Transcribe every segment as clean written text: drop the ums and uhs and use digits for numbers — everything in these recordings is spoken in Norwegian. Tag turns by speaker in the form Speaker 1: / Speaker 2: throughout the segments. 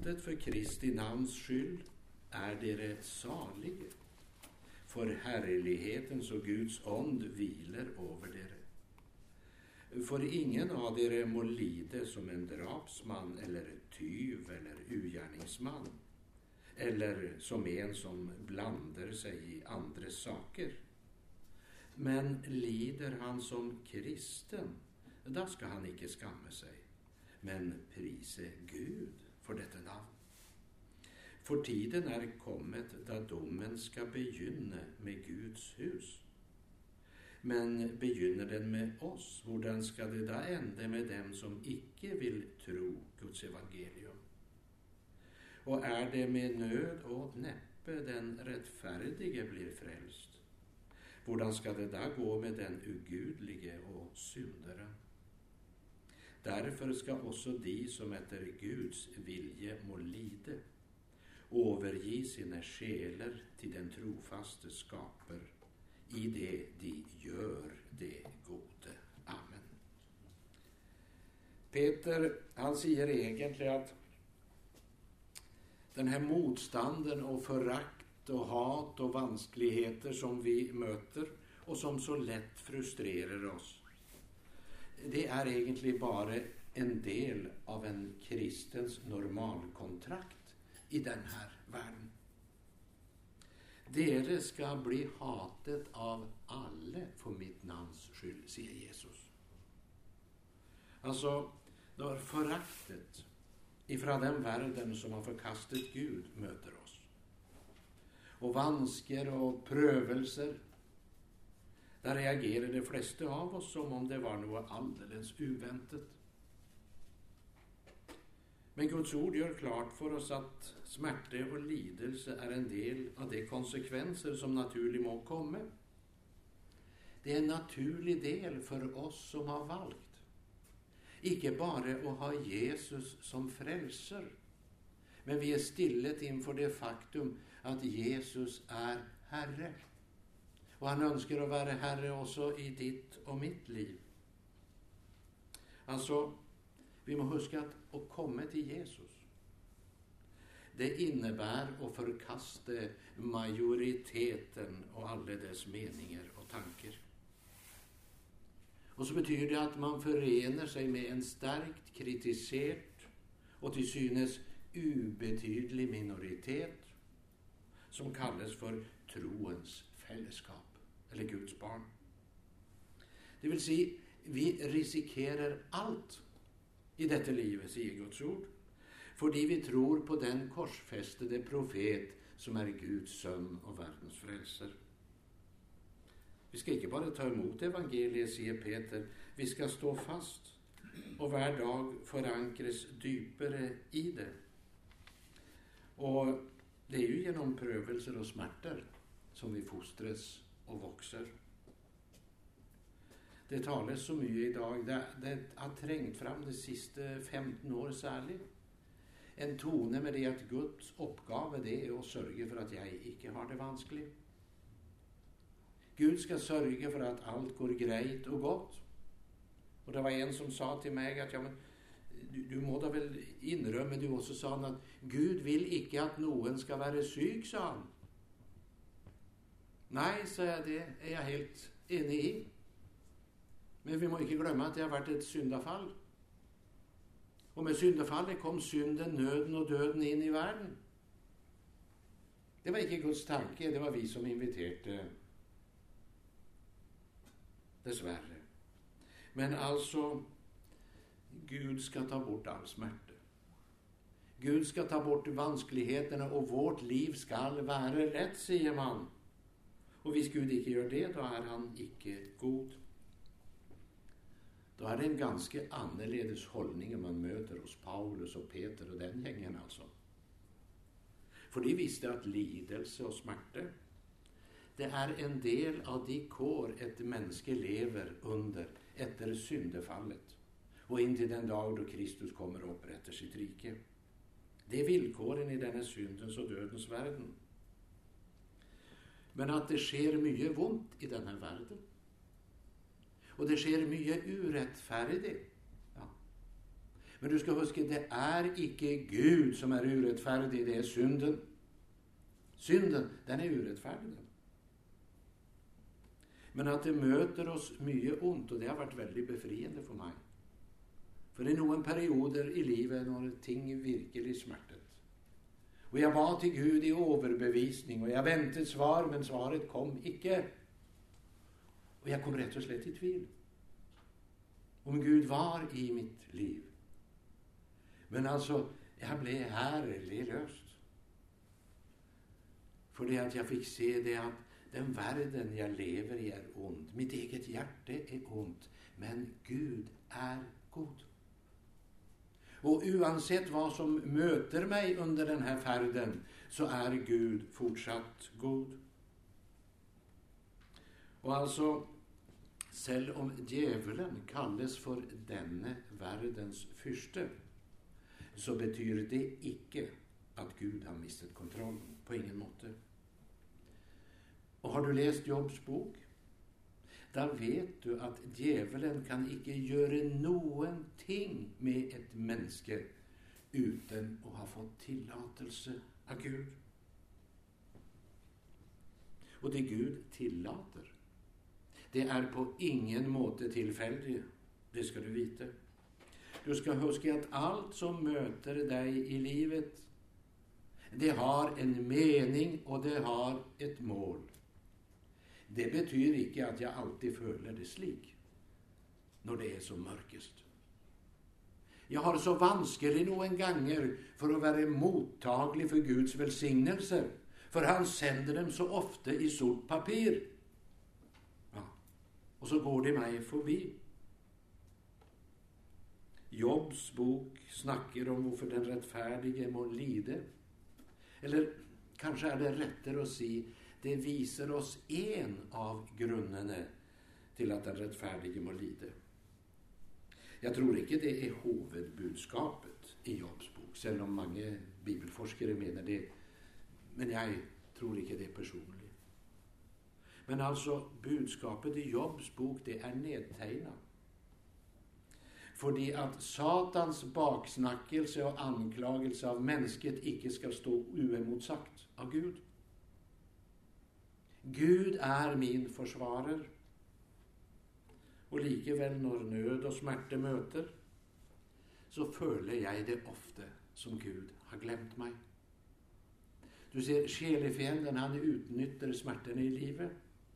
Speaker 1: spottet for Kristi navns skyld, er dere salige, for herlighetens og Guds ånd hviler over dere. For ingen av dere må lide som en drapsmann, eller tyv, eller ugjerningsmann, eller som en som blander seg i andres saker. Men lider han som kristen, da skal han ikke skamme seg, men prise Gud for dette navn. For tiden er kommet da dommen skal begynne med Guds hus. Men begynner den med oss, hvordan skal det da ende med dem som ikke vil tro Guds evangelium? Og er det med nød og neppe den rettferdige blir frelst? Hvordan skal det da gå med den ugudelige og syndere? Derfor skal også de som etter Guds vilje må lide, overgi sine sjeler til den trofaste skaper, i det de gjør det gode. Amen. Peter, han sier egentlig at denne motstanden og forakt og hat og vanskeligheter som vi møter, og som så lett frustrerer oss, det er egentlig bare en del av en kristens normalkontrakt i denne verden. Dere skal bli hatet av alle for mitt navns skyld, sier Jesus. Altså, når foraktet ifra den verden som har forkastet Gud møter oss, og vansker og prøvelser, da reagerer de fleste av oss som om det var noe aldeles uventet. Men Guds ord gjør klart for oss at smerte og lidelse er en del av de konsekvenser som naturlig må komme. Det er en naturlig del for oss som har valgt, ikke bare å ha Jesus som frelser, men vi er stillet innenfor det faktum at Jesus er Herre. Og han ønsker å være Herre også i ditt og mitt liv. Altså, vi må huske at å komme til Jesus, det innebærer å forkaste majoriteten og alle dess meninger og tanker. Og så betyr det at man forener seg med en sterkt kritisert og til synes ubetydelig minoritet som kalles for troens fellesskap, eller Guds barn. Det vil si, vi risikerer alt i dette livet, sier Guds ord, fordi vi tror på den korsfestede profet som er Guds sønn og verdens frelser. Vi skal ikke bare ta imot evangeliet, sier Peter, vi skal stå fast, og hver dag forankres dypere i det. Og det er jo gjennom prøvelser og smerter som vi fostres og vokser. Det tales så mye i dag, det har trengt fram de siste 15 år særlig. En tone med det at Guds oppgave det er å sørge for at jeg ikke har det vanskelig. Gud skal sørge for at alt går greit og godt. Og det var en som sa til meg at ja, men du må da vel innrømme, du også, sa han, at Gud vil ikke at noen skal være syk, sa han. Nei, sa jeg, det er jeg helt enig i. Men vi må ikke glemme at det har vært et syndafall. Og med syndafallet kom synden, nøden og døden inn i verden. Det var ikke Guds tanke, det var vi som inviterte. Dessverre. Men altså, Gud skal ta bort all smerte. Gud skal ta bort vanskelighetene, og vårt liv skal være rett, sier man. Og hvis Gud ikke gjør det, da er han ikke god. Da er det en ganske annerledes holdning man møter hos Paulus og Peter og den gjengen, altså. For de visste at lidelse og smerte, det er en del av de kår et menneske lever under etter syndefallet, og inntil den dag da Kristus kommer opp etter sitt rike. Det er vilkåren i denne syndens og dødens verden. Men at det skjer mye vondt i denne verden, og det skjer mye urettferdig. Ja. Men du skal huske, det er ikke Gud som er urettferdig, det er synden. Synden, den er urettferdig. Men at det møter oss mye ondt, og det har vært veldig befriende for meg. For i noen perioder i livet når ting virkelig smertet, og jeg ba til Gud i overbevisning, og jeg ventet svar, men svaret kom ikke. Og jeg kom rett og slett i tvil om Gud var i mitt liv. Men altså, jeg ble herlig løst. Fordi at jeg fikk se det at den verden jeg lever i er ond. Mitt eget hjerte er ondt, men Gud er god. Og uansett hva som møter meg under denne ferden, så er Gud fortsatt god. Og altså, selv om djevelen kalles for denne verdens fyrste, så betyr det ikke at Gud har mistet kontrollen. På ingen måte. Og har du lest Jobbs bok? Da vet du at djevelen kan ikke gjøre noen ting med et menneske uten å ha fått tillatelse av Gud. Og det Gud tillater, det er på ingen måte tilfeldig. Det skal du vite. Du skal huske at alt som møter deg i livet, det har en mening, og det har et mål. Det betyr ikke at jeg alltid føler det slik når det er som mørkest. Jeg har så vanskelig noen ganger for å være mottagelig for Guds velsignelser, for han sender dem så ofte i sort papir. Ja, og så går de meg forbi. Jobbs bok snakker om hvorfor den rettferdige må lide. Eller kanskje er det rettere å si, det viser oss en av grunnene til at den rettferdige må lide. Jeg tror ikke det er hovedbudskapet i Jobbs bok, selv om mange bibelforskere mener det. Men jeg tror ikke det personlig. Men altså, budskapet i Jobbs bok, det er nedtegnet. Fordi at Satans baksnakkelse og anklagelse av mennesket ikke skal stå uimotsagt av Gud. Gud er min forsvarer. Og likevel, når nød og smerte møter, så føler jeg det ofte som Gud har glemt meg. Du ser, sjelefienden, han utnytter smertene i livet.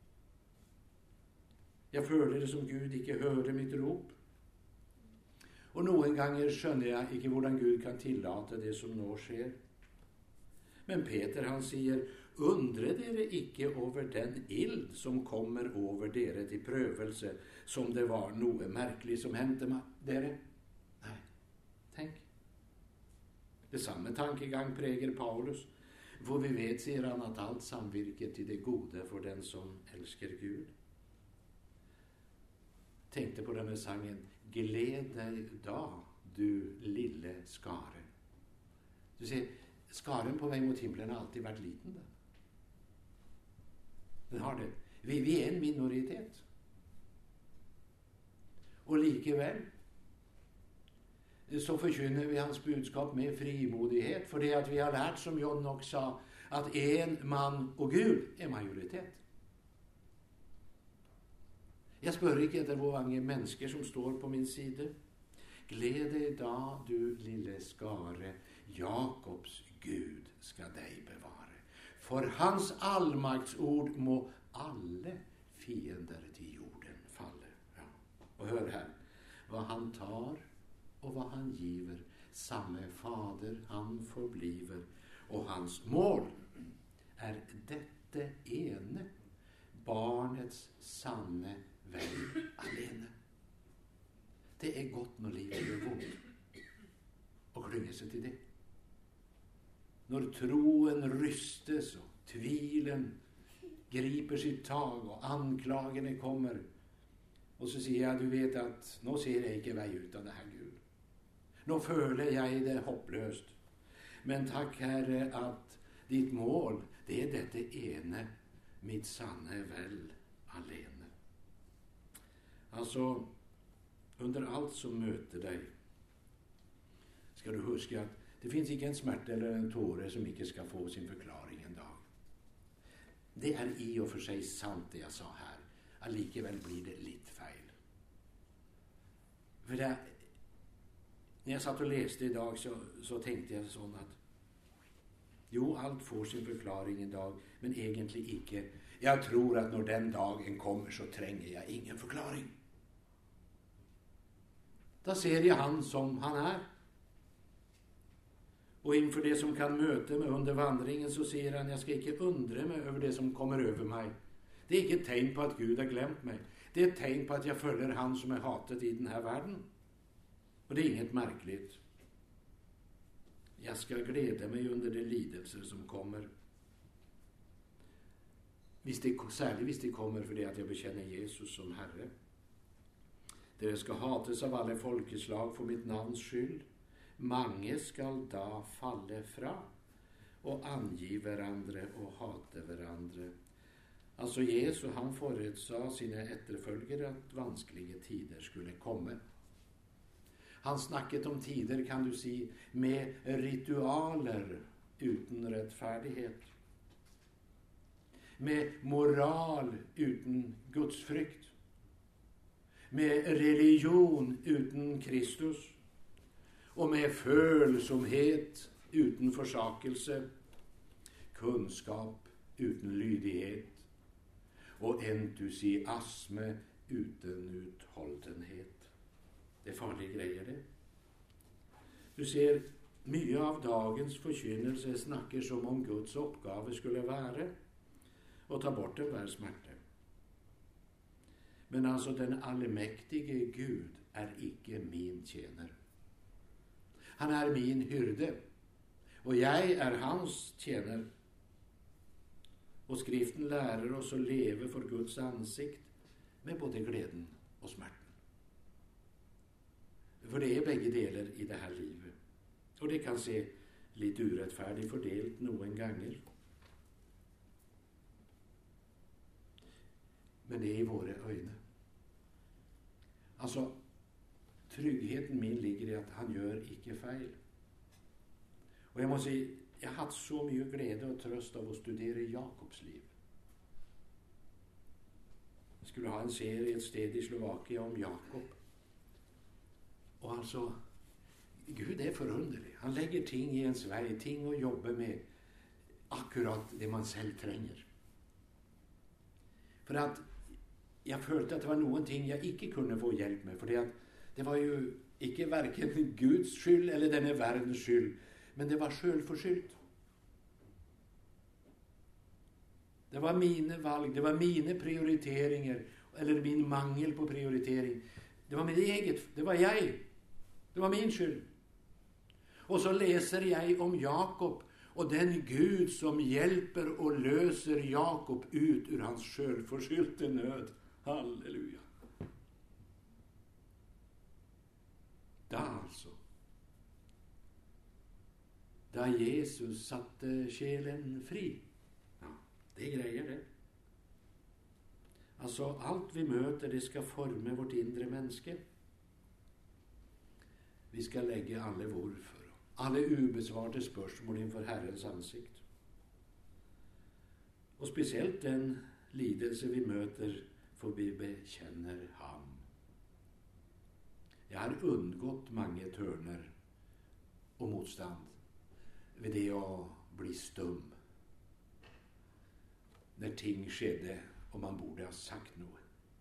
Speaker 1: Jeg føler det som Gud ikke hører mitt rop. Og noen ganger skjønner jeg ikke hvordan Gud kan tillate det som nå skjer. Men Peter, han sier, undre dere ikke over den ild som kommer over dere til prøvelse, som det var noe merkelig som hendte dere. Nei, tenk. Det samme tankegang preger Paulus, hvor vi vet, sier han, at alt samvirker til det gode for den som elsker Gud. Tenkte på denne sangen, gled deg da, du lille skare. Du ser, skaren på vei mot himmelen har alltid vært liten. Den har det. Vi er en minoritet. Og likevel så forkynner vi hans budskap med frimodighet, fordi at vi har lært, som John nok sa, at en mann og Gud er majoritet. Jeg spør ikke etter hvor mange mennesker som står på min side. Gled deg da, du lille skare, Jakobs Gud skal deg bevare. For hans allmaktsord må alle fiender til jorden falle. Ja. Og hør her, hva han tar og hva han giver, samme Fader han forbliver, og hans mål er dette ene, barnets sanne vel alene. Det er godt når livet gjør vondt å klynge seg til det. Når troen rystes og tvilen griper sitt tag og anklagene kommer, og så sier jeg, du vet at nå ser jeg ikke vei ut av det her, Gud. Nå føler jeg det håpløst. Men takk, Herre, at ditt mål, det er dette ene, mitt sanne vel alene. Altså, under alt som møter deg, skal du huske at det finnes ikke en smerte eller en tåre som ikke skal få sin forklaring en dag. Det er i og for seg sant det jeg sa her. Allikevel blir det litt feil. For når jeg satt og leste i dag, så tenkte jeg sånn at jo, alt får sin forklaring en dag, men egentlig ikke. Jeg tror at når den dagen kommer, så trenger jeg ingen forklaring. Da ser jeg han som han er. Og innenfor det som kan møte meg under vandringen, så sier han, jeg skal ikke undre meg over det som kommer over meg. Det er ikke et tegn på at Gud har glemt meg. Det er et tegn på at jeg følger han som er hatet i denne verden. Og det er inget merkeligt. Jeg skal glede meg under de lidelser som kommer. Særlig hvis de kommer fordi at jeg bekjenner Jesus som Herre. Dere skal hates av alle folkeslag for mitt navns skyld. Mange skal da falle fra og angi hverandre og hate hverandre. Altså Jesus, han forutsa sine etterfølgere at vanskelige tider skulle komme. Han snakket om tider, kan du si, med ritualer uten rettferdighet. Med moral uten gudsfrykt. Med religion uten Kristus. Og med følsomhet uten forsakelse. Kunnskap uten lydighet. Og entusiasme uten utholdenhet. Det er farlige greier, det. Du ser, mye av dagens forkynnelse snakker som om Guds oppgave skulle være å ta bort enhver smerte. Men altså, den allmektige Gud er ikke min tjener. Han er min hyrde, og jeg er hans tjener. Og Skriften lærer oss å leve for Guds ansikt med både gleden og smerten. For det er begge deler i dette livet. Og det kan se litt urettferdig fordelt noen ganger. Men det er i våre øyne. Altså, tryggheten min ligger i at han gjør ikke feil. Og jeg må si, jeg har hatt så mye glede og trøst av å studere Jakobs liv. Jeg skulle ha en serie et sted i Slovakia om Jakob. Og altså, Gud er forunderlig. Han legger ting i ens vei, ting å jobbe med, akkurat det man selv trenger. For at jeg følte at det var noen ting jeg ikke kunne få hjelp med, fordi at det var jo ikke hverken Guds skyld eller denne verdens skyld, men det var selvforskyldt. Det var mine valg, det var mine prioriteringer, eller min mangel på prioritering. Det var mitt eget, det var jeg. Det var min skyld. Og så leser jeg om Jakob, og den Gud som hjelper og løser Jakob ut ur hans selvforskyldte nød. Halleluja. Da altså, da Jesus satte sjelen fri, ja, det greier det. Altså, alt vi møter, det skal forme vårt indre menneske. Vi skal legge alle hvorfor, alle ubesvarte spørsmål innenfor Herrens ansikt. Og spesielt den lidelse vi møter, for vi bekjenner ham. Jeg har unngått mange tørner og motstand ved det å bli stum når ting skjedde og man burde ha sagt noe.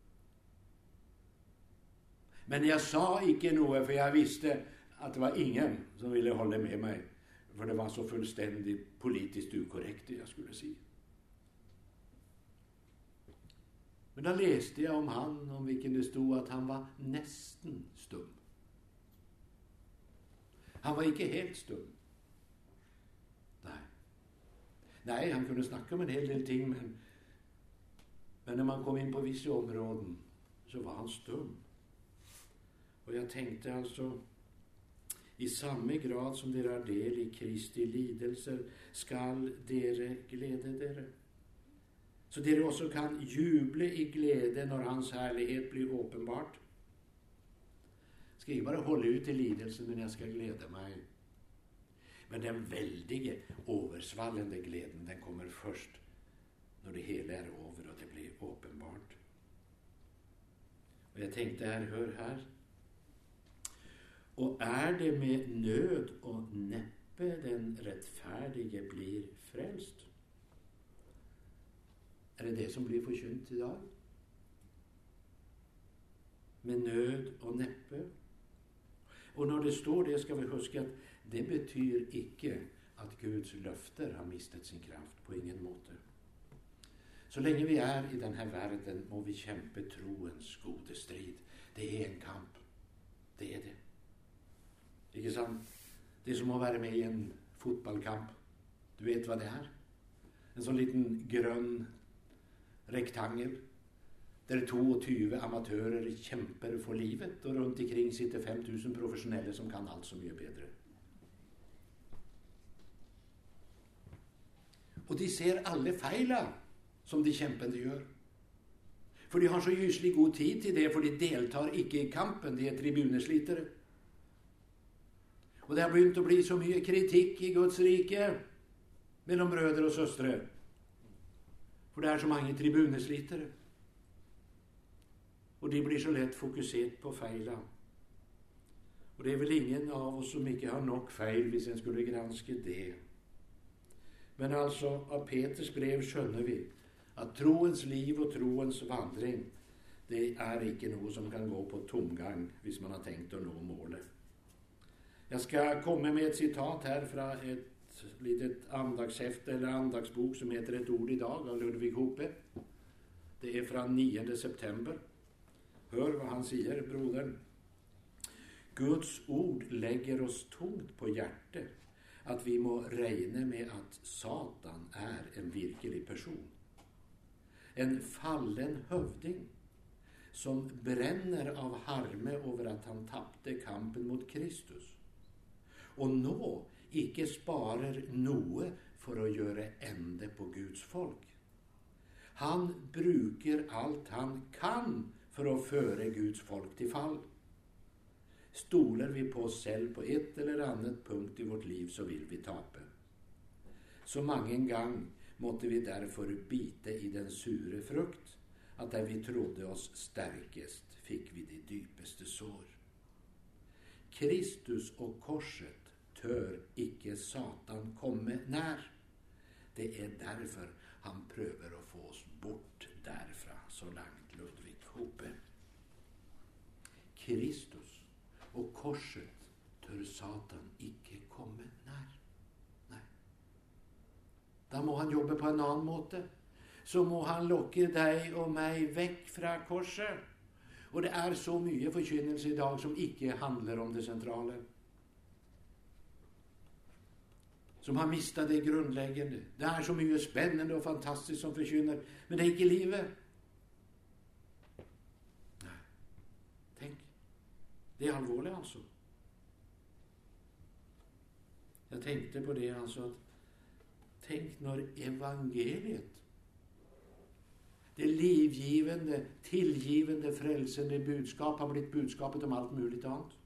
Speaker 1: Men jeg sa ikke noe, for jeg visste at det var ingen som ville holde med meg, for det var så fullstendig politisk ukorrekt det jeg skulle si. Men da leste jeg om han, om hvilken det stod at han var nesten stum. Han var ikke helt stum. Nei, han kunne snakke om en hel del ting, men når man kom inn på visse områden, så var han stum. Og jeg tenkte altså, i samme grad som dere har del i Kristi lidelser, skal dere glede dere. Så dere også kan juble i glede når hans herlighet blir åpenbart. Skal ikke bare holde ut i lidelsen, men jeg skal glede meg Men den veldige, oversvallende gleden, den kommer først når det hele er over og det blir åpenbart. Og jeg tenkte her, hør her. Og er det med nød og neppe den rettferdige blir frelst? Er det det som blir forkynt i dag? Med nød og neppe. Og når det står det, skal vi huske at det betyr ikke at Guds løfter har mistet sin kraft. På ingen måte. Så lenge vi er i denne verden, må vi kjempe troens gode strid. Det er en kamp. Det er det. Ikke sant? Det er som å være med i en fotballkamp. Du vet hva det er? En sånn liten grønn rektangel. Der 22 amatører kjemper for livet, og rundt omkring sitter 5000 profesjonelle som kan alt så mye bedre. Og de ser alle feila som de kjempende gjør. For de har så gyselig god tid til det, for de deltar ikke i kampen, de er tribuneslitere. Og det har begynt å bli så mye kritikk i Guds rike mellom brødre og søstre. For det er så mange tribuneslitere. Og de blir så lett fokusert på feila. Og det er vel ingen av oss som ikke har nok feil hvis en skulle granske det. Men altså, av Peters brev skjønner vi at troens liv og troens vandring, det er ikke noe som kan gå på tomgang hvis man har tenkt å nå målet. Jeg skal komme med et sitat her fra et litet andagshefte eller andagsbok som heter Et ord i dag av Ludvig Hoppe. Det er fra 9. september. Hør hva han sier, broderen. Guds ord legger oss tungt på hjertet at vi må regne med at Satan er en virkelig person. En fallen høvding som brenner av harme over at han tapte kampen mot Kristus. Og nå ikke sparer noe for å gjøre ende på Guds folk. Han bruker alt han kan for å føre Guds folk til fall. Stoler vi på oss selv på et eller annet punkt i vårt liv, så vil vi tape. Så mange gang måtte vi derfor bite i den sure frukt, at der vi trodde oss sterkest, fikk vi de dypeste sår. Kristus og korset tør ikke Satan komme nær. Det er derfor han prøver å få oss bort derfra, så langt Ludvig Hoppe. Kristus og korset tør Satan ikke komme nær. Nei. Da må han jobbe på en annen måte. Så må han lokke deg og meg vekk fra korset. Og det er så mye forkynnelse i dag som ikke handler om det sentrale. Som har mistet det grunnleggende. Det er så mye spennende og fantastisk som forkynner, men det er ikke livet. Nei. Tenk. Det er alvorlig, altså. Jeg tenkte på det, altså, at tenk når evangeliet, det livgivende, tilgivende, frelsende budskap har blitt budskapet om alt mulig annet.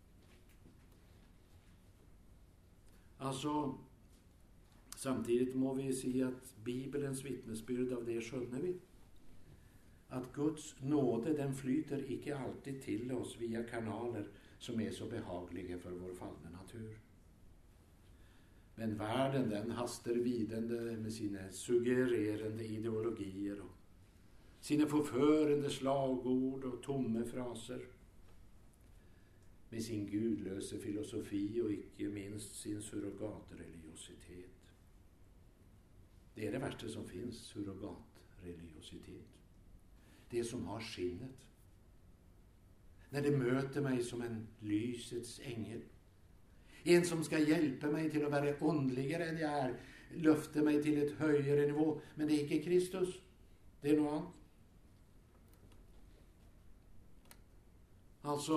Speaker 1: Altså, samtidig må vi si at Bibelens vitnesbyrd av det skjønner vi. At Guds nåde, den flyter ikke alltid til oss via kanaler som er så behagelige for vår falne natur. Men verden, den haster vidende med sine suggererende ideologier og sine forførende slagord og tomme fraser, med sin gudløse filosofi og ikke minst sin surrogatreligiositet. Det er det verste som finnes, surrogatreligiositet. Det som har skinnet. Når det møter meg som en lysets engel. En som skal hjelpe meg til å være åndeligere enn jeg er. Løfte meg til et høyere nivå. Men det er ikke Kristus. Det er noe annet. Altså,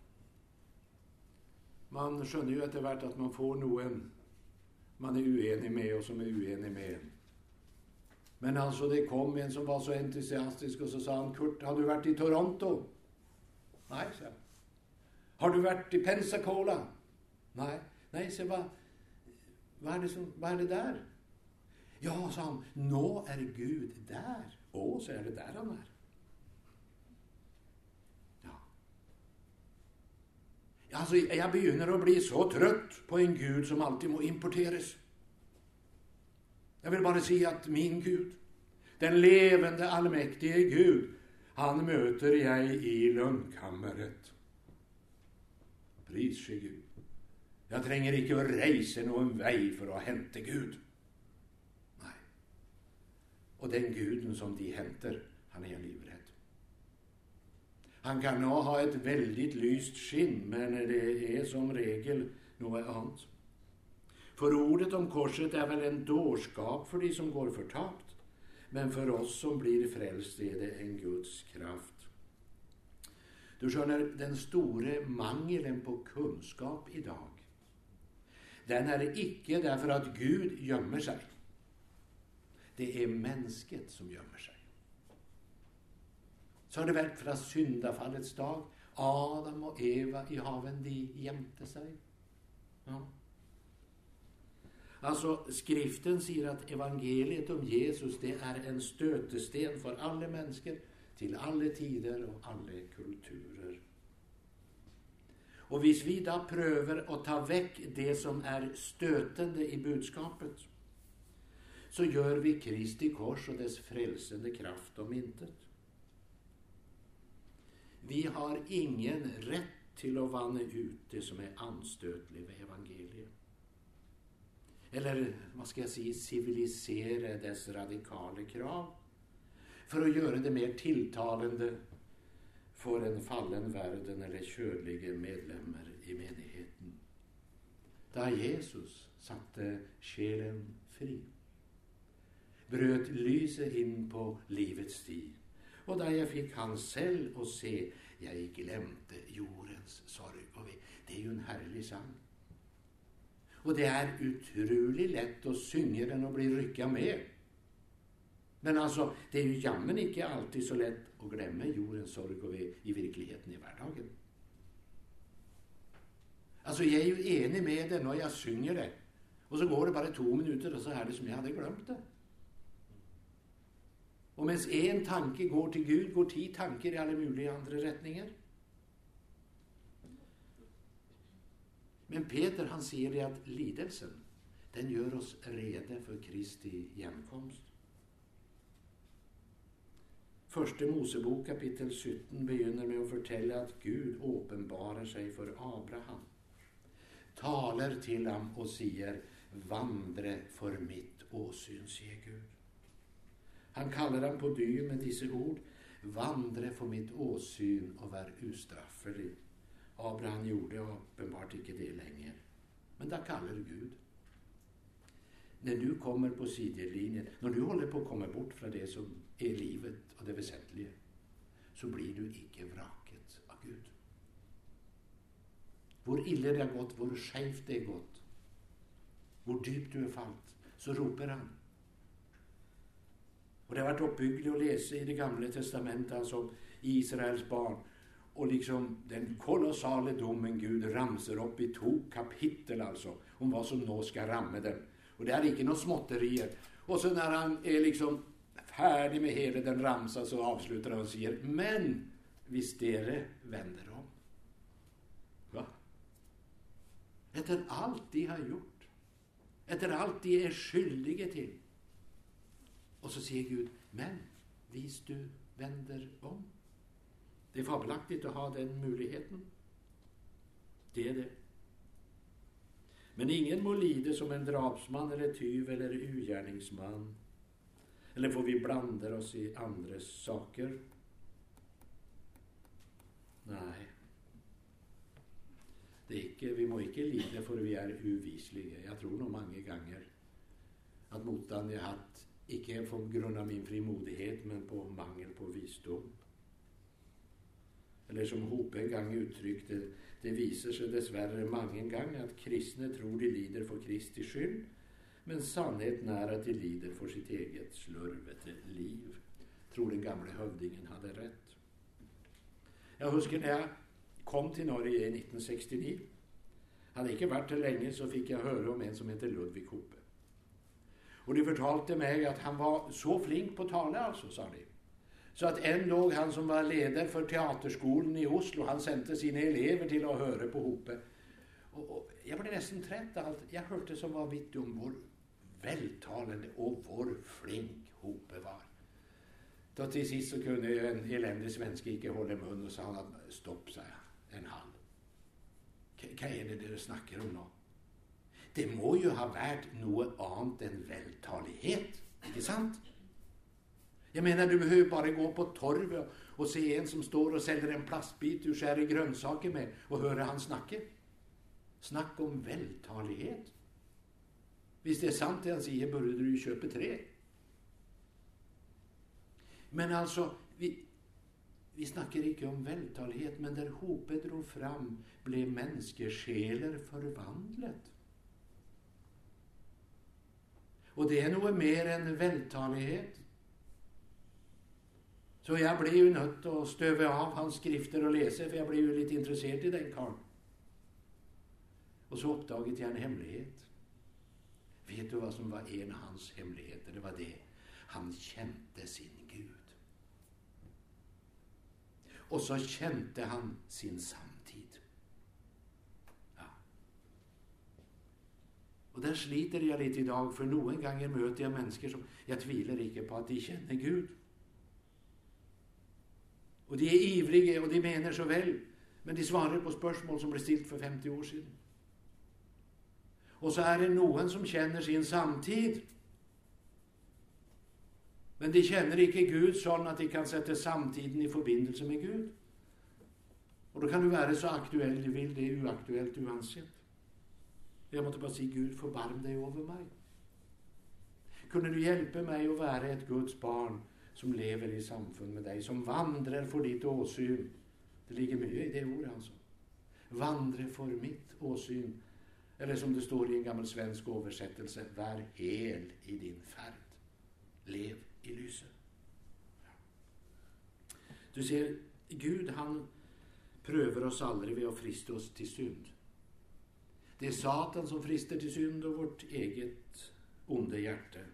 Speaker 1: man skjønner jo etter hvert at man får noen man er uenig med, og som er uenig med en. Men altså, det kom en som var så entusiastisk, og så sa han, Kurt, har du vært i Toronto? Nei, sa jeg. Har du vært i Pensacola? Nei, se hva. Hva er det der? Ja, sa han, nå er Gud der. Å, så er det der han er. Ja. Altså, jeg begynner å bli så trøtt på en Gud som alltid må importeres. Jeg vil bare si at min Gud, den levende, allmektige Gud, han møter jeg i lønnkammeret. Pris skje Gud. Jeg trenger ikke å reise noen vei for å hente Gud. Nei. Og den Guden som de henter, han er livredd. Han kan nå ha et veldig lyst skinn, men det er som regel noe annet. For ordet om korset er vel en dårskap for de som går fortapt, men for oss som blir frelst er det en Guds kraft. Du skjønner, den store mangelen på kunnskap i dag, den er ikke derfor at Gud gjemmer seg. Det er mennesket som gjemmer seg. Så har det vært fra syndafallets dag. Adam og Eva i haven, de gjemte seg. Ja. Altså, Skriften sier at evangeliet om Jesus, det er en støtesten for alle mennesker, til alle tider og alle kulturer. Og hvis vi da prøver å ta vekk det som er støtende i budskapet, så gjør vi Kristi kors og dess frelsende kraft om intet. Vi har ingen rett til å vanne ut det som er anstøtelig ved evangeliet. Eller, hva skal jeg si, sivilisere dess radikale krav, for å gjøre det mer tiltalende for en fallen verden eller kjødelige medlemmer i menigheten. Da Jesus satte sjelen fri, brøt lyset inn på livets sti, og da jeg fikk han selv å se, jeg glemte jordens sorg. Og det er jo en herlig sang. Og det er utrolig lett å synge den og bli rykket med. Men altså, det er jo jammen ikke alltid så lett å glemme jordens sorg og i virkeligheten i hverdagen. Altså, jeg er jo enig med det når jeg synger det, og så går det bare 2 minutter, og så er det som jeg hadde glemt det. Og mens en tanke går til Gud, går 10 tanker i alle mulige andre retninger. Men Peter, han sier det at lidelsen, den gjør oss rede for Kristi gjenkomst. Første Mosebok, kapittel 17, begynner med å fortelle at Gud åpenbarer seg for Abraham, taler til ham og sier, vandre for mitt åsyn, sier Gud. Han kaller ham på dyr med disse ord, vandre for mitt åsyn og vær ustraffelig. Abraham gjorde åpenbart ikke det lenger, men da kaller Gud. Når du kommer på sidelinjen, når du holder på å komme bort fra det som er livet og det vesentlige, så blir du ikke vraket av Gud. Hvor ille det har gått, hvor skjevt det har gått, hvor dypt du er falt, så roper han. Og det har vært oppbyggelig å lese i Det gamle testamentet, altså Israels barn, og liksom den kolossale dommen Gud ramser opp i 2 kapittel, altså, om hva som nå skal ramme dem. Og det er ikke noe småtterier. Og så når han er liksom ferdig med hele den ramsa, så avslutter han og sier, men hvis dere vender om, hva? Etter alt de har gjort, etter alt de er skyldige til. Og så sier Gud, men hvis du vender om. Det er fabelaktig å ha den muligheten. Det er det. Men ingen må lide som en drapsmann eller tyv eller ugjerningsmann. Eller får vi blander oss i andres saker? Nei. Vi må ikke lide for vi er uviselige. Jeg tror nå mange ganger at motstand jeg har hatt, ikke på grunn av min frimodighet, men på mangel på visdom. Eller som Hope en gang uttrykte, det viser seg dessverre mange ganger at kristne tror de lider for Kristi skyld, men sannheten er at de lider for sitt eget slørvete liv. Tror den gamle høvdingen hadde rett. Jeg husker da jeg kom til Norge i 1969, Hadde ikke vært det lenge, så fikk jeg høre om en som heter Ludvig Hoppe. Og de fortalte meg at han var så flink på tale, altså, sa de. Så at en dag han som var leder for teaterskolen i Oslo, han sendte sine elever til å høre på Hoppe. Og jeg ble nesten trett av alt. Jeg hørte så vanvittig om hvor veltalende og hvor flink Hoppe var. Da til sist så kunne en elendig svenske ikke holde munn, og sa han at stopp, sa jeg, en halv. Hva er det dere snakker om nå? Det må jo ha vært noe annet enn veltalighet, ikke sant? Jeg mener, du behøver bare gå på torvet og se en som står og selger en plastbit du skjærer grønnsaker med, og høre han snakke. Snakk om veltalighet. Hvis det er sant det han sier, burde du kjøpe 3. Men altså, vi snakker ikke om veltalighet, men der Hoppe dro fram, ble menneskesjeler forvandlet. Og det er noe mer enn veltalighet. Så jeg ble jo nødt til å støve av hans skrifter og lese, for jeg ble jo litt interessert i den karen. Og så oppdaget jeg en hemmelighet. Vet du hva som var en av hans hemmeligheter? Det var det. Han kjente sin Gud. Og så kjente han sin samtid. Ja. Og der sliter jeg litt i dag, for noen ganger møter jeg mennesker som jeg tviler ikke på at de kjenner Gud. Og de er ivrige, og de mener så vel, men de svarer på spørsmål som ble stilt for 50 år siden. Og så er det noen som kjenner sin samtid, men de kjenner ikke Gud sånn at de kan sette samtiden i forbindelse med Gud. Og da kan du være så aktuell du vil, det er uaktuelt uansett. Jeg måtte bare si, Gud, forbarm deg over meg. Kunne du hjelpe meg å være et Guds barn som lever i samfunn med deg, som vandrer for ditt åsyn? Det ligger mye i det ordet, altså. Vandre for mitt åsyn. Eller som det står i en gammel svensk oversettelse, vær hel i din ferd. Lev i lyset. Du ser, Gud han prøver oss aldri ved å friste oss til synd. Det er Satan som frister til synd og vårt eget onde hjerte.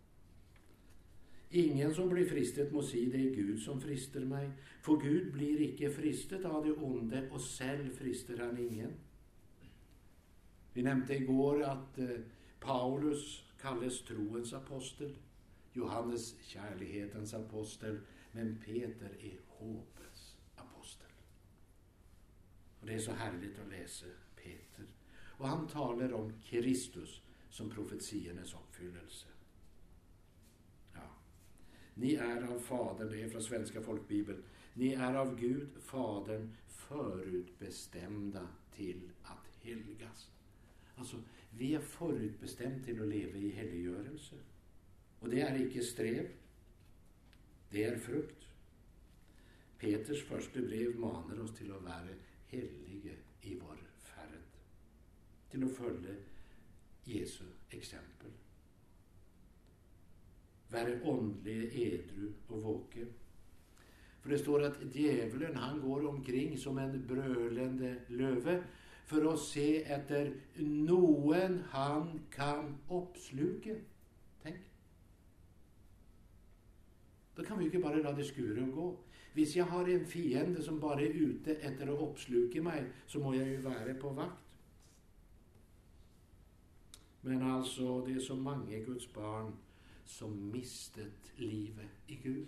Speaker 1: Ingen som blir fristet må si det er Gud som frister meg, for Gud blir ikke fristet av det onde, og selv frister han ingen. Vi nevnte i går at Paulus kalles troens apostel, Johannes kjærlighetens apostel, men Peter er håpets apostel. Og det er så herlig å lese Peter. Og han taler om Kristus som profetsienes oppfyllelse. Ja. Ni er av Faderen, det er fra Svenska Folkbibeln, ni er av Gud, Faderen, forutbestemda til at helgas. Altså, vi er forutbestemt til å leve i helliggjørelse. Og det er ikke strev, det er frukt. Peters første brev maner oss til å være hellige i vår ferd, til å følge Jesu eksempel. Være åndelig edru og våke. For det står at djevelen han går omkring som en brølende løve for å se etter noen han kan oppsluke. Tenk. Da kan vi ikke bare la det skure og gå. Hvis jeg har en fiende som bare er ute etter å oppsluke meg, så må jeg jo være på vakt. Men altså, det er så mange Guds barn som mistet livet i Gud.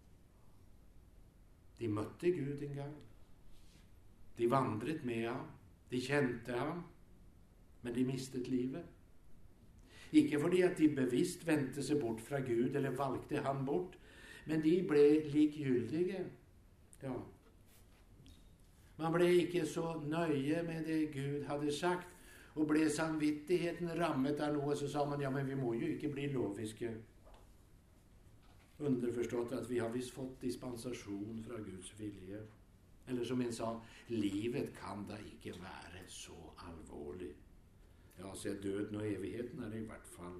Speaker 1: De møtte Gud en gang. De vandret med ham. De kjente ham. Men de mistet livet. Ikke fordi at de bevisst vendte seg bort fra Gud eller valgte ham bort, men de ble likegyldige. Ja. Man ble ikke så nøye med det Gud hadde sagt, og ble samvittigheten rammet av noe, så sa man, ja, men vi må jo ikke bli loviske. Underforstått at vi har visst fått dispensasjon fra Guds vilje. Eller som en sa, livet kan da ikke være så alvorlig. Ja, så døden og evigheten er det i hvert fall.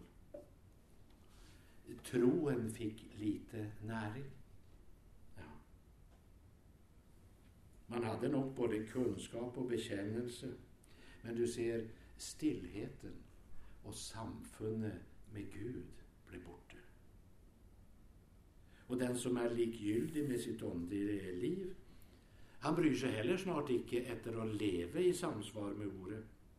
Speaker 1: Troen fikk lite næring. Ja. Man hadde nok både kunnskap og bekjennelse, Men du ser, stillheten og samfunnet med Gud blir borte. Og den som er likegyldig med sitt åndelige liv, han bryr seg heller snart ikke etter å leve i samsvar med ordet.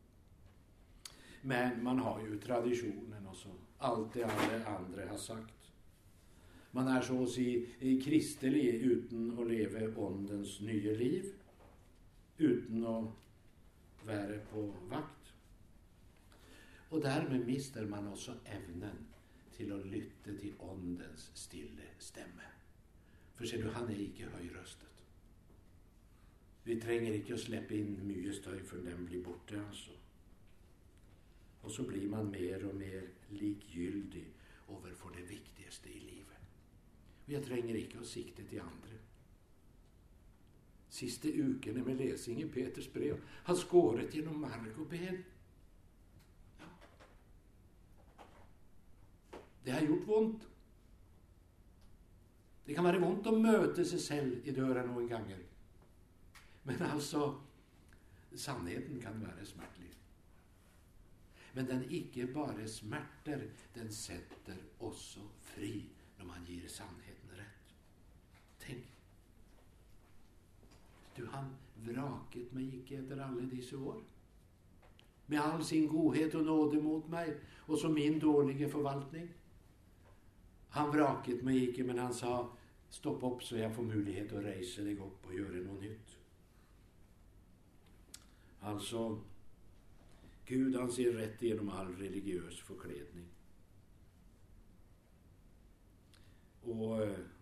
Speaker 1: Men man har jo tradisjonen også. Alt det alle andre har sagt. Man er så å si kristelig uten å leve åndens nye liv. Uten å være på vakt. Og dermed mister man også evnen til å lytte til åndens stille stemme. For ser du, han er ikke høyrøstet. Vi trenger ikke å slippe inn mye støy før den blir borte, altså. Og så blir man mer og mer likegyldig overfor det viktigste i livet. Og jeg trenger ikke å sikte til andre. Siste ukene med lesing i Peters brev har skåret gjennom marg og ben. Det har gjort vondt. Det kan være vondt å møte seg selv i døra noen ganger. Men altså, sannheten kan være smertelig. Men den ikke bare smerter, den setter også fri når man gir sannheten rett. Tenk. Du, han vraket meg ikke etter alle disse år. Med all sin godhet og nåde mot meg, og så min dårlige forvaltning. Han vraket meg ikke, men han sa, stopp opp så jeg får mulighet til å reise deg opp og gjøre noe nytt. Altså, Gud han ser rett gjennom all religiøs forkledning. Og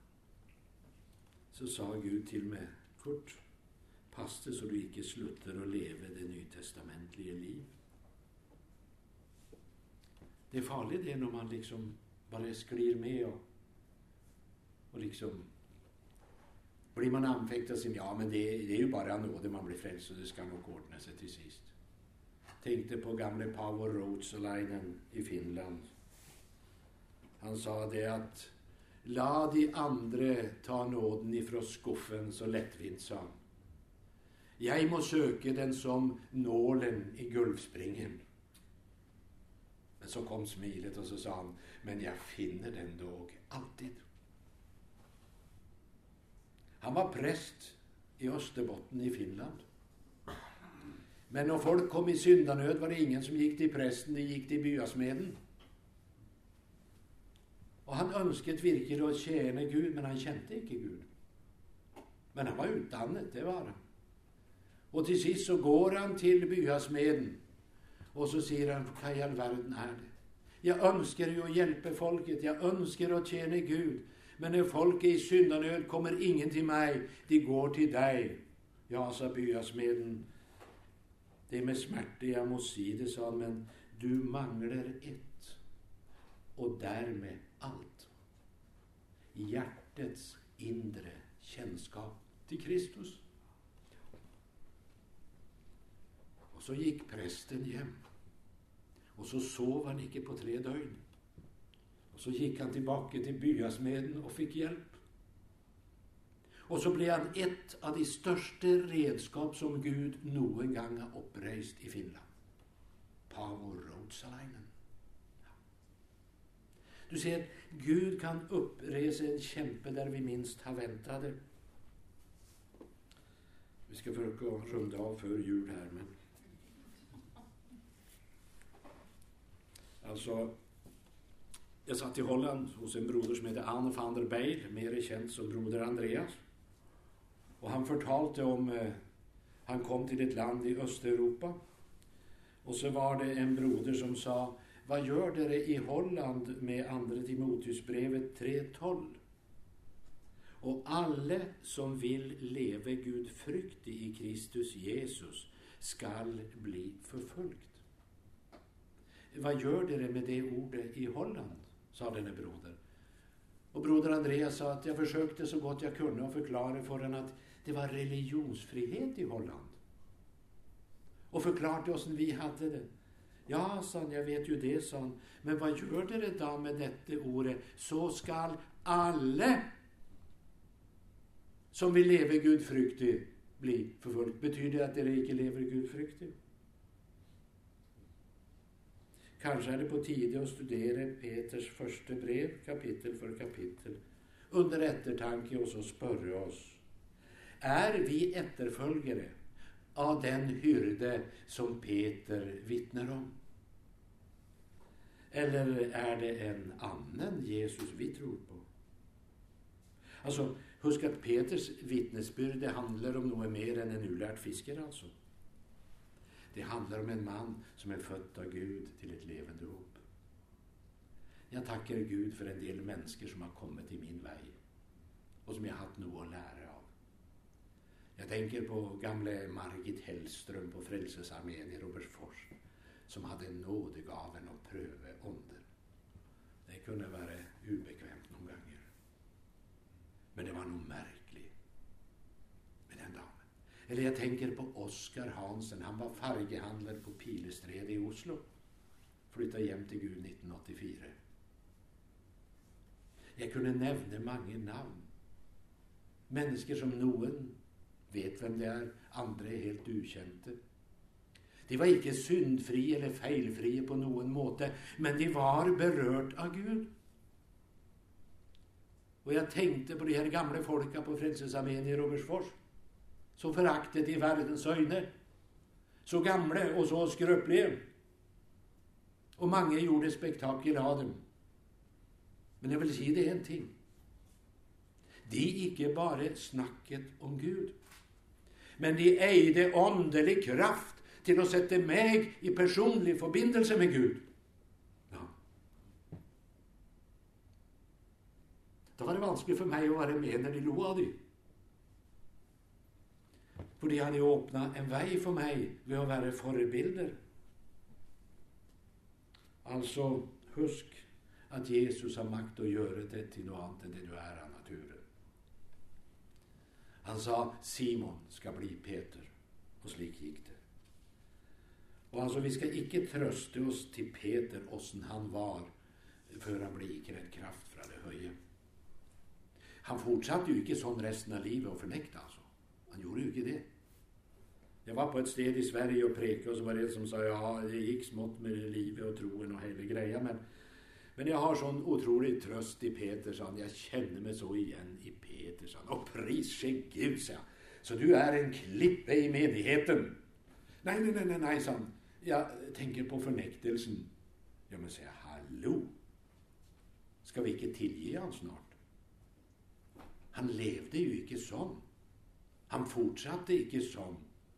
Speaker 1: så sa Gud til meg, Kurt, pass det så du ikke slutter å leve det nytestamentlige liv. Det er farlig det når man liksom bare sklir med og liksom blir man anfektet og sier, ja, men det er jo bare av nåde man blir frelst, og det skal nok ordne seg til sist. Tenkte på gamle Paavo Ruotsalainen i Finland. Han sa det at la de andre ta nåden ifra skuffen så lettvint, sa han. Jeg må søke den som nålen i gulvspringen. Men så kom smilet, og så sa han, men jeg finner den dog alltid. Han var prest i Österbotten i Finland. Men når folk kom i syndanød, var det ingen som gikk til presten, de gikk til byasmeden. Og han ønsket virkelig å tjene Gud, men han kjente ikke Gud. Men han var utdannet, det var han. Og til sist så går han til byasmeden, og så sier han, hva i all verden er det? Jeg ønsker jo å hjelpe folket, jeg ønsker å tjene Gud, men når folk er i syndanød, kommer ingen til meg, de går til deg. Ja, sa byasmeden, det er med smerte jeg må si det, sa han, men du mangler ett, og dermed alt. Hjertets indre kjennskap til Kristus. Og så gikk presten hjem, og så sov han ikke på 3 døgn. Og så gikk han tilbake til byasmeden og fikk hjelp. Og så ble han et av de største redskap som Gud noen gang har oppreist i Finland. Paavo Ruotsalainen. Ja. Du ser, Gud kan oppreise en kjempe der vi minst har ventet det. Vi skal forsøke å runde av før jul her, men altså, jeg satt i Holland hos en broder som heter Arne van der Beil, mer kjent som broder Andreas. Og han fortalte om han kom til et land i Øst-Europa. Og så var det en broder som sa, hva gjør dere i Holland med 2. Timotheusbrevet 3:12? Og alle som vil leve gudfryktig i Kristus Jesus skal bli forfulgt. Hva gjør dere med det ordet i Holland? Sa denne broder. Og broder Andreas sa at jeg forsøkte så godt jeg kunne å forklare for han at det var religionsfrihet i Holland. Og forklarte hvordan vi hadde det. Ja, sa han, jeg vet jo det, sa han. Men hva gjør dere da med dette ordet? Så skal alle som vil leve gudfryktig bli forfulgt. Betyr det at dere ikke lever gudfryktig? Kanskje er det på tide å studere Peters første brev, kapittel for kapittel, under ettertanke, og så spørre oss: er vi etterfølgere av den hyrde som Peter vitner om? Eller er det en annen Jesus vi tror på? Altså, husk at Peters vitnesbyrd handler om noe mer enn en ulært fisker, altså. Det handler om en mann som er født av Gud til et levende håp. Jeg takker Gud for en del mennesker som har kommet i min vei, og som jeg har hatt noe å lære av. Jeg tenker på gamle Margit Hellstrøm på Frelsesarmeen i Robertsfors, som hadde nådegaven å prøve ånder. Det kunne være ubekvemt noen ganger. Men det var noe merkelig med den damen. Eller jeg tenker på Oskar Hansen. Han var fargehandler på Pilestredet i Oslo. Flyttet hjem til Gud 1984. Jeg kunne nevne mange navn. Mennesker som noen vet hvem det er, andre er helt ukjente. De var ikke syndfrie eller feilfrie på noen måte, men de var berørt av Gud. Og jeg tenkte på de her gamle folka på Frelsesarmeen i Robertsfors, som foraktet i verdens øyne, så gamle og så skrøpelige. Og mange gjorde spektakel av dem. Men jeg vil si det en ting. De ikke bare snakket om Gud, men de eide åndelig kraft til å sette meg i personlig forbindelse med Gud. Ja. Da var det vanskelig for meg å være med når de lo av dem. For de hadde åpnet en vei for meg ved å være forbilder. Altså, husk at Jesus har makt å gjøre det til noe annet enn det du er av naturen. Han sa, Simon skal bli Peter, og slik gikk det. Og altså, vi skal ikke trøste oss til Peter, hvordan han var, før han ble ikledd kraft fra det høye. Han fortsatte jo ikke sånn resten av livet og fornekte, altså. Han gjorde jo ikke det. Jeg var på et sted i Sverige og preke, og så var det en som sa, ja, det gikk smått med livet og troen og hele greia, men jeg har sånn utrolig trøst i Peter, sa han. Jeg kjenner meg så igjen i Peter, sa han. Og pris skje Gud, sa han. Så du er en klippe i menigheten. Nei, sa han. Jeg tenker på fornektelsen. Ja, men sier jeg, hallo. Skal vi ikke tilgi han snart? Han levde jo ikke sånn. Han fortsatte ikke sånn.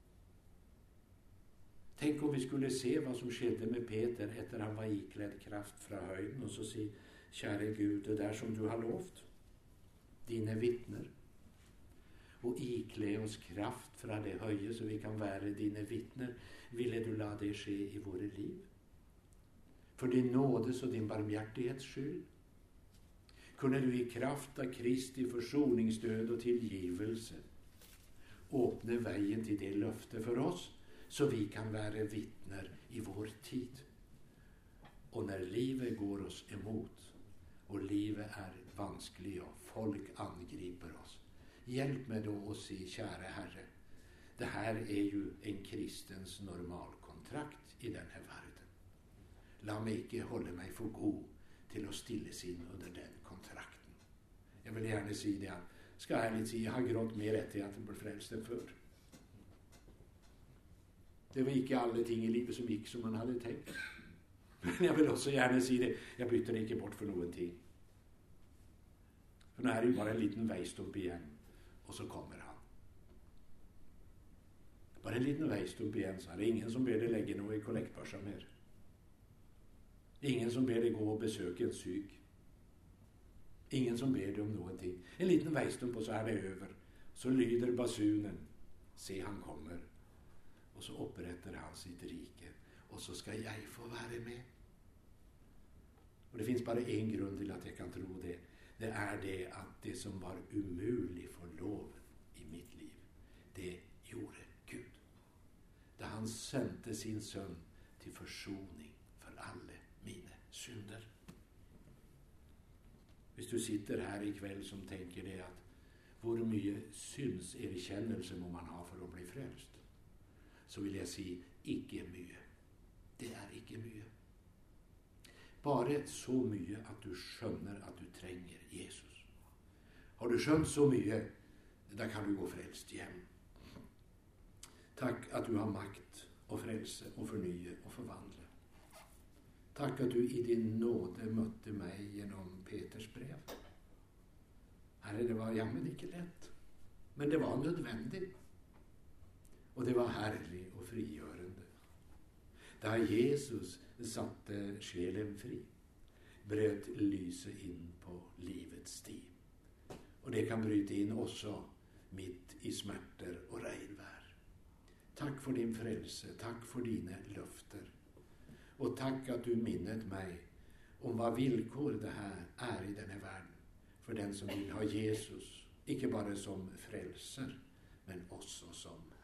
Speaker 1: Tenk om vi skulle se hva som skjedde med Peter etter han var ikledd kraft fra høyden, og så si, kjære Gud, det der som du har lovt, dine vitner, og ikle oss kraft fra det høye, så vi kan være dine vitner, ville du la det skje i våre liv? For din nådes og din barmhjertighets skyld, kunne du i kraft av Kristi forsoningsdød og tilgivelse åpne veien til det løftet for oss, så vi kan være vitner i vår tid. Og når livet går oss imot, og livet er vanskelig, og folk angriper oss, hjelp meg da å si, kjære Herre, det her er jo en kristens normalkontrakt i denne verden. La meg ikke holde meg for god til å stilles inn under den kontrakten. Jeg vil gjerne si det, skal ærlig si, jeg har grått mer etter at jeg ble frelst enn før. Det var ikke alle ting i livet som gikk som man hadde tenkt. Men jeg vil også gjerne si det, jeg bytter det ikke bort for noen ting. For nå er det jo bare en liten veistump igjen, og så kommer han. Bare en liten veistump igjen, så er det ingen som ber deg legge noe i kollektbørsa mer. Ingen som ber deg gå og besøke en syk. Ingen som ber deg om noen ting. En liten veistump, og så er det over. Så lyder basunen, se han kommer. Og så oppretter han sitt rike, og så skal jeg få være med. Og det finnes bare en grunn til at jeg kan tro det. Det er det at det som var umulig for loven i mitt liv, det gjorde Gud. Da han sendte sin sønn til forsoning for alle mine synder. Hvis du sitter her i kveld som tenker det at hvor mye synserkjennelse må man ha for å bli frelst? Så vil jeg si, ikke mye. Det er ikke mye. bare så mye at du skjønner at du trenger Jesus. Har du skjønt så mye, da kan du gå frelst hjem. Takk at du har makt å frelse og fornye og forvandle. Takk at du i din nåde møtte meg gjennom Peters brev. Herre, det var jammen ikke lett, men det var nødvendig. Og det var herlig og frigjørende. Da Jesus satte sjelen fri, brøt lyset inn på livets sti. Og det kan bryte inn også midt i smerter og regnvær. Takk for din frelse, takk for dine løfter. Og takk at du minnet meg om hva vilkår det her er i denne verden. For den som vil ha Jesus, ikke bare som frelser, men også som